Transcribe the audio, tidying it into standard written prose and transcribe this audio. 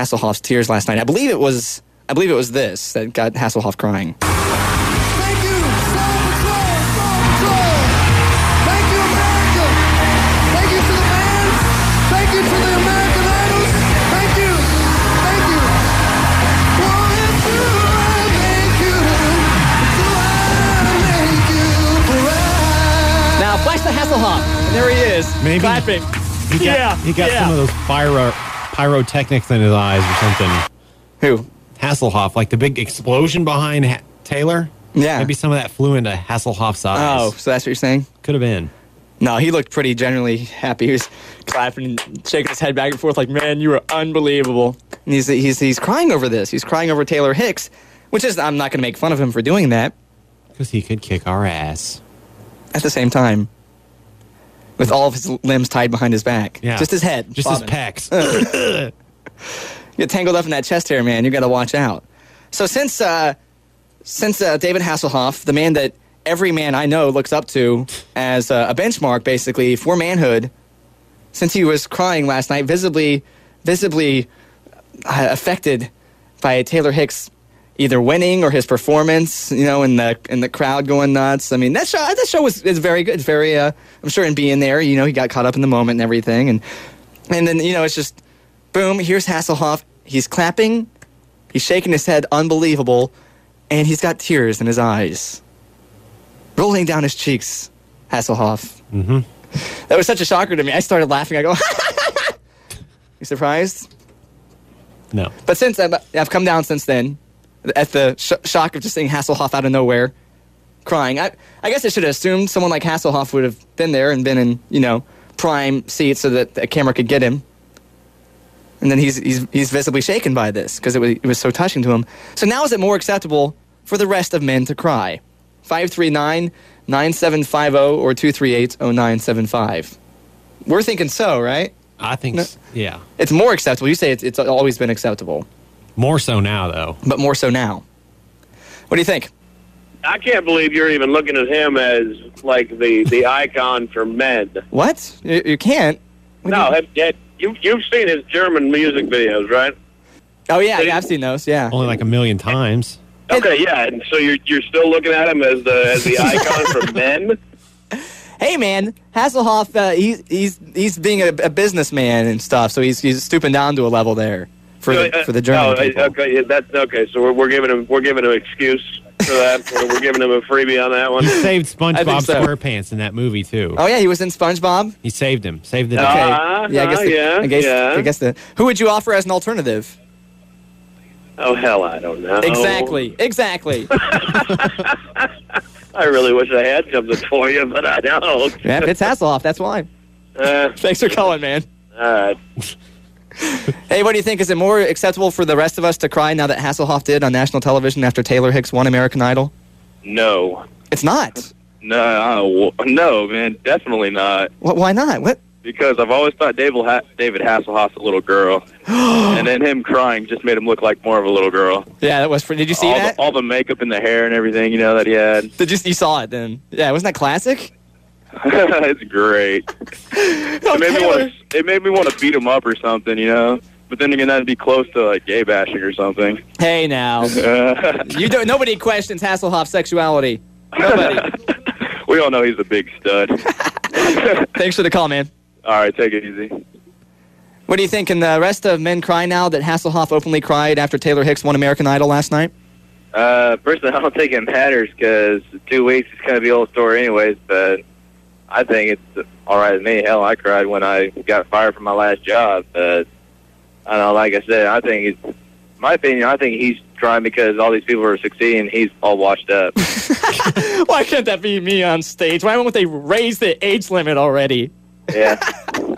Hasselhoff's tears last night. I believe it was this that got Hasselhoff crying. Thank you, Soul Patrol, Soul Patrol. Thank you, America. Thank you to the fans. Thank you to the American Idols. Thank you. Thank you. Oh, it's you. Thank you. So I make you proud. Now, flash the Hasselhoff. And there he is, Maybe clapping. He got some of those pyrotechnics in his eyes or something. Who? Hasselhoff, like the big explosion behind Taylor. Yeah. Maybe some of that flew into Hasselhoff's eyes. Oh, so that's what you're saying? Could have been. No, he looked pretty generally happy. He was clapping and shaking his head back and forth like, man, you are unbelievable. And he's crying over this. He's crying over Taylor Hicks, which is, I'm not going to make fun of him for doing that. Because he could kick our ass. At the same time, with all of his limbs tied behind his back. Yeah. Just his head. Just bobbing. his pecs. Get tangled up in that chest hair, man. You got to watch out. So since David Hasselhoff, the man that every man I know looks up to as a benchmark, basically, for manhood, since he was crying last night, visibly affected by Taylor Hicks either winning or his performance, in the crowd going nuts. I mean, that show is very good. Very, I'm sure in being there, he got caught up in the moment and everything, and then it's just boom. Here's Hasselhoff. He's clapping. He's shaking his head, unbelievable, and he's got tears in his eyes, rolling down his cheeks. Hasselhoff. Mm-hmm. That was such a shocker to me. I started laughing. I go, you surprised? No. But since I've come down since then, at the shock of just seeing Hasselhoff out of nowhere, crying. I guess I should have assumed someone like Hasselhoff would have been there and been in, prime seat so that a camera could get him. And then he's visibly shaken by this because it was so touching to him. So now is it more acceptable for the rest of men to cry? 539-9750 or 238-0975. We're thinking so, right? I think, yeah. It's more acceptable. You say it's always been acceptable. More so now, though. But more so now. What do you think? I can't believe you're even looking at him as, like, the icon for men. What? You can't? You've seen his German music videos, right? Oh, yeah, I've seen those, yeah. Only like 1 million times. Okay, yeah, and so you're still looking at him as the icon for men? Hey, man, Hasselhoff, he's being a businessman and stuff, so he's stooping down to a level there for the German people. Okay, that's okay. So we're giving him excuse for that. We're giving him a freebie on that one. He saved SpongeBob so. SquarePants in that movie too. Oh yeah, he was in SpongeBob. He saved him. Saved the day. I guess who would you offer as an alternative? Oh hell, I don't know. Exactly. I really wish I had something for you, but I don't. Yeah, it's Hasselhoff. That's why. Thanks for calling, man. All right. Hey, what do you think? Is it more acceptable for the rest of us to cry now that Hasselhoff did on national television after Taylor Hicks won American Idol? No. It's not. No, man, definitely not. Why not? What? Because I've always thought David Hasselhoff's a little girl, and then him crying just made him look like more of a little girl. Yeah, that was. Did you see that? All the makeup and the hair and everything, that he had. You saw it then? Yeah, wasn't that classic? It's great. It made me want to beat him up or something, But then again, that'd be close to like gay bashing or something. Hey, now nobody questions Hasselhoff's sexuality. Nobody. We all know he's a big stud. Thanks for the call, man. All right, take it easy. What do you think? Can the rest of men cry now that Hasselhoff openly cried after Taylor Hicks won American Idol last night? Personally, I don't think it matters because 2 weeks is kind of the old story anyways, but I think it's all right with me. Hell, I cried when I got fired from my last job. But I don't know, like I said, I think my opinion, I think he's crying because all these people are succeeding. He's all washed up. Why can't that be me on stage? Why won't they raise the age limit already? Yeah.